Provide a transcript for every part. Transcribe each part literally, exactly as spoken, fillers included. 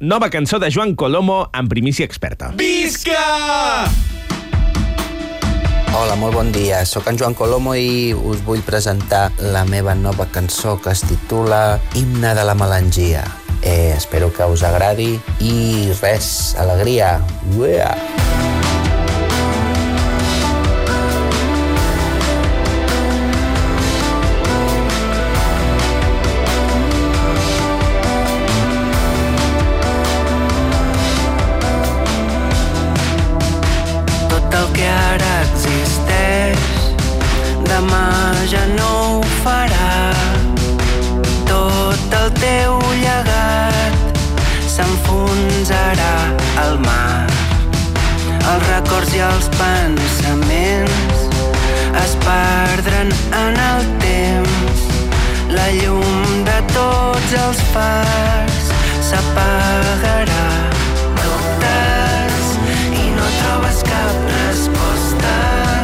nova cançó de Joan Colomo en primícia experta. Visca! Hola, molt bon dia. Soc en Joan Colomo i us vull presentar la meva nova cançó que es titula Himne de la melangia. Eh, espero que us agradi i res, alegria. Uea! Demà ja no ho farà. Tot el teu llegat s'enfonsarà al mar. Els records i els pensaments es perdran en el temps. La llum de tots els fars s'apagarà. Dubtes i no trobes cap resposta.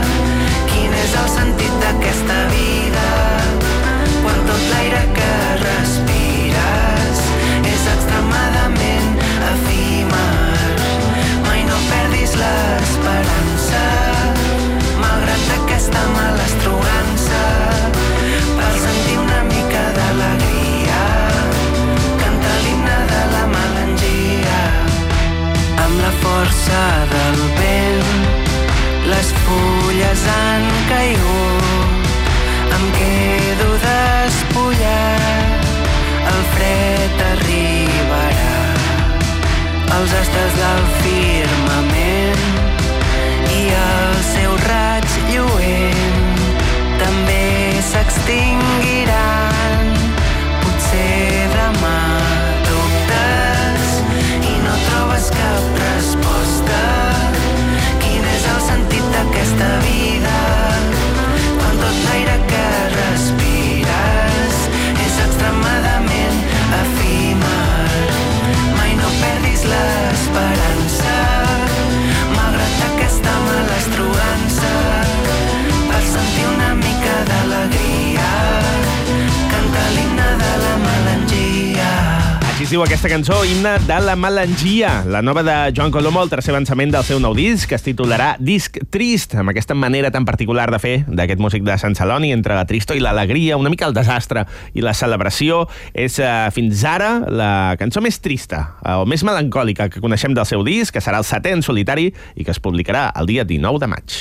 És el sentit d'aquesta vida quan tot l'aire que respires és extremadament efímer. Mai no perdis l'esperança malgrat aquesta malastrugança. Per sentir una mica d'alegria canta l'himne de la melangia. Amb la força del vent les fulles han caigut, em quedo despullat, el fred arribarà. Els astres del firmament i el seu raig lluent també s'extingiran. Potser demà dubtes i no trobes cap resposta. El sentit d'aquesta vida quan tot l'aire que respires és extremadament efímer. Mai no perdis l'esperança malgrat aquesta malastrugança. Per sentir una mica d'alegria canta l'himne de la melangia. Així es diu aquesta cançó, Himne de la melangia, la nova de Joan Colomo, el tercer avançament del seu nou disc, que es titularà Disc Trist, amb aquesta manera tan particular de fer d'aquest músic de Sant Celoni, entre la tristor i l'alegria, una mica el desastre i la celebració. És uh, fins ara la cançó més trista, uh, o més melancòlica que coneixem del seu disc, que serà el setè en solitari i que es publicarà el dia dinou de maig.